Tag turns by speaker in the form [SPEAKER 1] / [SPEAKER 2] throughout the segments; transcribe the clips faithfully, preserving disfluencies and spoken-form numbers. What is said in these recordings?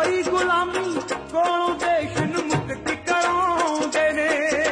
[SPEAKER 1] ਪਈ ਗੁਲਾਮੀ ਕੋਲੋਂ ਦੇਸ਼ ਨੂੰ ਮੁਕਤੀ ਕਰਾਉਂਦੇ ਨੇ।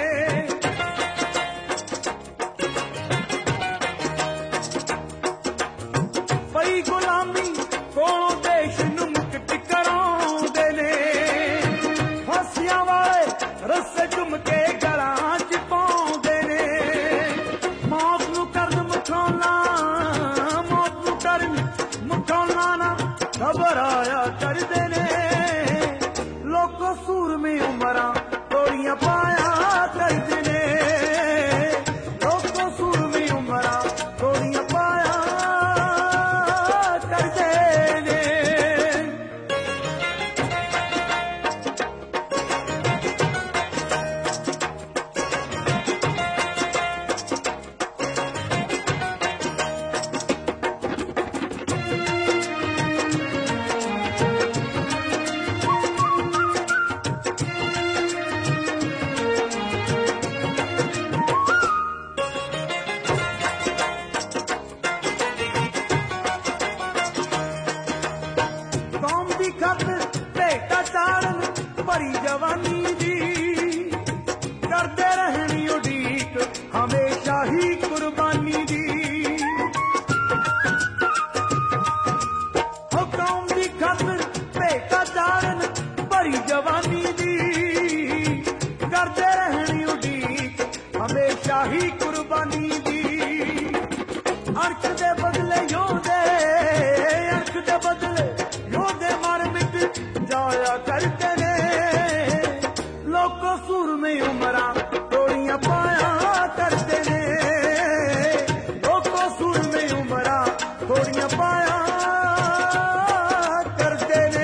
[SPEAKER 1] ਪਈ ਗੁਲਾਮੀ ਕੋਲੋਂ ਦੇਸ਼ ਨੂੰ ਮੁਕਤੀ ਕਰਾਉਂਦੇ ਨੇ। ਫਾਂਸੀਆਂ ਵਾਲੇ ਰੱਸੇ ਚੁੰਮ ਕੇ ਗਲਾਂ ਚ ਪਾਉਂਦੇ ਨੇ। ਮੌਤ ਨੂੰ ਕਰਨ ਮੁਖਾਉਣਾ, ਮੌਤ ਨੂੰ ਕਰਨ ਮੁਖਾਉਣਾ ਨਾ ਘਬਰਾਇਆ ਕਰਦੇ ਨੇ। ਲੋਕੋ ਸੂਰਮੇ ਉਮਰਾਂ ਤੋੜੀਆਂ ਪਾਇਆ ਕਰਦੇ ਨੇ। ਲੋਕੋ ਸੂਰਮੇ ਉਮਰਾਂ ਤੋੜੀਆਂ ਪਾਇਆ ਕਰਦੇ ਨੇ। ਖਾਤਰ ਭੇਟਾ ਚਾੜਨ ਭਰੀ ਜਵਾਨੀ ਦੀ ਕਰਦੇ ਰਹਿਣੀ ਉਡੀਕ ਹਮੇਸ਼ਾ ਹੀ ਕੁਰਬਾਨੀ ਦੀ। ਹੋ ਕੌਮ ਦੀ ਖਾਤਰ ਭੇਟਾ ਚਾੜਨ ਭਰੀ ਜਵਾਨੀ ਦੀ ਕਰਦੇ ਰਹਿਣੀ ਉਡੀਕ ਹਮੇਸ਼ਾ ਹੀ ਕੁਰਬਾਨੀ ਦੀ। ਅਰਕ ਦੇ ਬਦਲੇ ਯੋਧੇ, ਅਰਕ ਦੇ ਬਦਲੇ ਯੋਧੇ ਮਰ ਮਿਟ ਜਾਇਆ ਕਰਦੇ ਨੇ। ਲੋਕੋ ਸੂਰਮੇ ਉਮਰਾਂ ਤੋੜੀਆਂ ਪਾਇਆ ਕਰਦੇ ਨੇ। ਲੋਕੋ ਸੂਰਮੇ ਉਮਰਾਂ ਤੋੜੀਆਂ ਪਾਇਆ ਕਰਦੇ ਨੇ।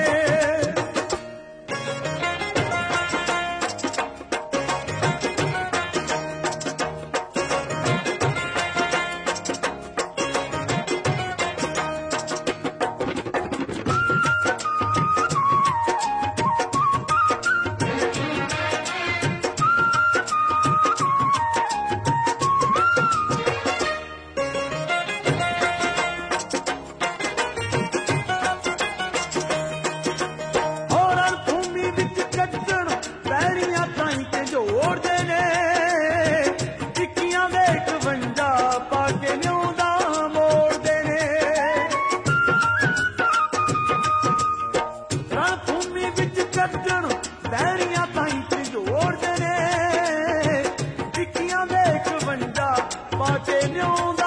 [SPEAKER 1] ਜੋੜਦੇ ਨੇ ਟਿੱਕੀਆਂ ਦੇ ਇਕਵੰਜਾ ਪਾ ਕੇ ਨਿਉਂਦਾ ਮੋੜਦੇ ਨੇ। ਰਣ ਭੂਮੀ ਵਿੱਚ ਕੱਢਣ ਬਹਿਰੀਆਂ ਤਾਈਂ ਤੇ ਜੋੜਦੇ ਨੇ ਟਿੱਕੀਆਂ ਦੇ ਇਕਵੰਜਾ ਪਾ ਕੇ ਨਿਉਂਦਾ